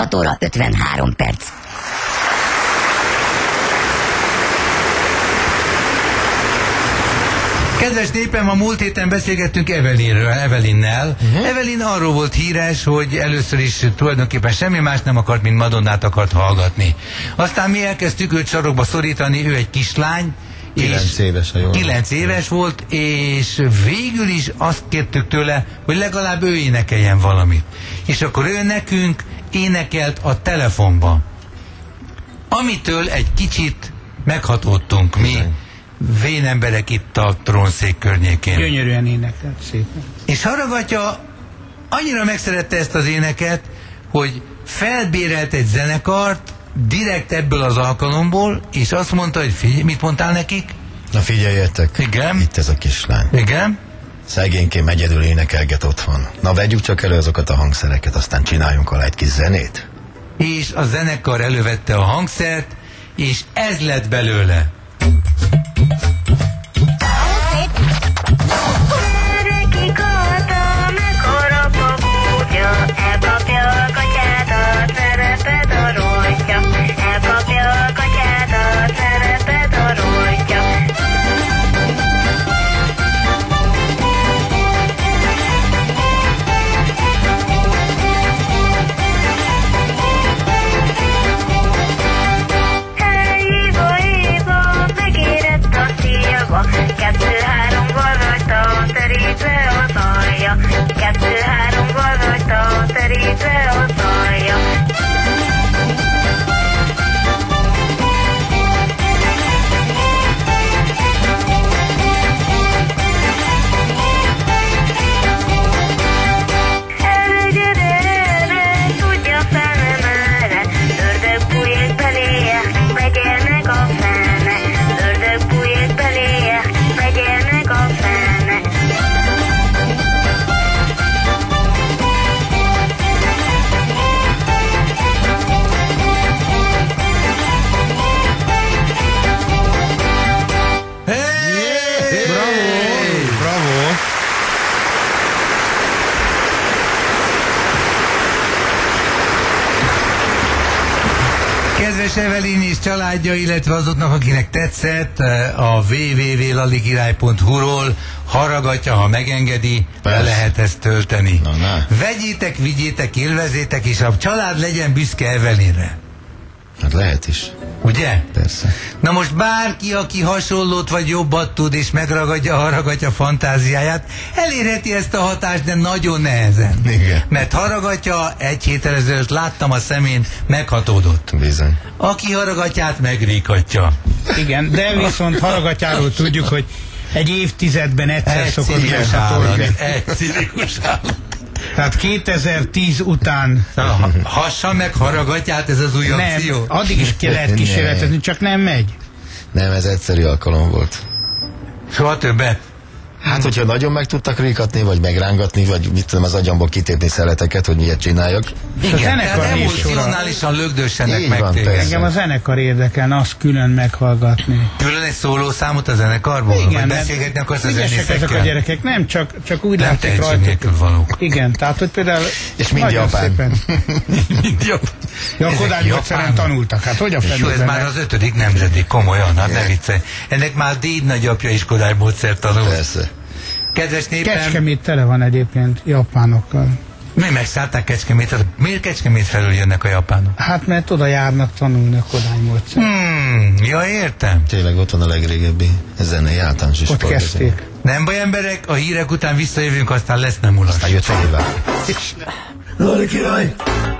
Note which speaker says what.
Speaker 1: 6 óra 53 perc.
Speaker 2: Kedves népem, a múlt héten beszélgettünk Evelynnel. Evelyn arról volt híres, hogy először is tulajdonképpen semmi más nem akart, mint Madonnát akart hallgatni. Aztán mi elkezdtük őt sarokba szorítani, ő egy kislány, 9 éves volt, és végül is azt kértük tőle, hogy legalább ő énekeljen valamit. És akkor ő nekünk énekelt a telefonba. Amitől egy kicsit meghatódtunk mi, vén emberek itt a trónszék környékén.
Speaker 3: Gyönyörűen énekelt, szépen.
Speaker 2: És Haraghatya annyira megszerette ezt az éneket, hogy felbérelt egy zenekart direkt ebből az alkalomból, és azt mondta, hogy figyelj, mit mondtál nekik?
Speaker 4: Na figyeljetek,
Speaker 2: igen?
Speaker 4: Itt ez a kislány.
Speaker 2: Igen?
Speaker 4: Szegényként egyedül énekelget otthon. Na vegyük csak elő azokat a hangszereket, aztán csináljunk alá egy kis zenét.
Speaker 2: És a zenekar elővette a hangszert, és ez lett belőle. Evelyn és családja, illetve azoknak, akinek tetszett, a www.lalikirály.hu-ról Haraghatya, ha megengedi, le lehet ezt tölteni. Vegyétek, vigyétek, élvezétek, és a család legyen büszke Evelynre.
Speaker 4: Hát lehet is.
Speaker 2: Ugye?
Speaker 4: Persze.
Speaker 2: Na most bárki, aki hasonlót vagy jobbat tud, és megragadja a Haraghatya fantáziáját, elérheti ezt a hatást, de nagyon nehezen.
Speaker 4: Igen.
Speaker 2: Mert Haraghatya egy héttel ezelőtt láttam a szemén, meghatódott.
Speaker 4: Bizony.
Speaker 2: Aki Haraghatyát megríkatja.
Speaker 3: Igen, de viszont Haraghatyáról tudjuk, hogy egy évtizedben egyszer szokott
Speaker 2: összetolni. Egy cinikus állat.
Speaker 3: Tehát 2010 után...
Speaker 2: Hassa meg Haraghatyát, ez az új akció?
Speaker 3: Nem, addig is ki lehet kísérletezni, csak nem megy.
Speaker 4: Nem, ez egyszerű alkalom volt.
Speaker 2: Soha többet?
Speaker 4: Hát, hogyha nagyon meg tudtak ríkatni, vagy megrángatni, vagy mit tudom, az agyamból kitépni szeleteket, hogy miért csináljak.
Speaker 2: Igen, tehát emocionálisan lögdössenek meg téged.
Speaker 3: Engem a zenekar érdekelne, azt külön meghallgatni.
Speaker 2: Külön egy szólószámot a zenekarból?
Speaker 3: Igen,
Speaker 2: beszélgetni akarsz a zenészekkel?
Speaker 3: Ezek a gyerekek, nem, csak úgy
Speaker 2: nem
Speaker 3: látszik rajtuk.
Speaker 2: Valók.
Speaker 3: Igen, tehát, hogy például...
Speaker 4: És mind japán.
Speaker 2: Mind japán.
Speaker 3: Ja, a Kodály módszeren tanultak, hát hogy a felülben?
Speaker 2: Ez már az 5. nemzedék, komolyan, hát ne viccelj. Ennek már Déd nagyapja is Kodály módszert tanul.
Speaker 4: Persze.
Speaker 2: Kedves népem...
Speaker 3: Kecskemét tele van egyébként japánokkal.
Speaker 2: Mi megszállták Kecskemétet? Miért Kecskemét felül jönnek a japánok?
Speaker 3: Hát mert oda járnak tanulni a Kodály módszer.
Speaker 2: Ja, értem.
Speaker 4: Tényleg ott van a legrégebbi zenei általános iskola.
Speaker 3: Ott kezdték.
Speaker 2: Nem baj, emberek, a hírek után visszajövünk, aztán lesz nem ulas.
Speaker 4: Aztán jött fel.
Speaker 1: Lali király!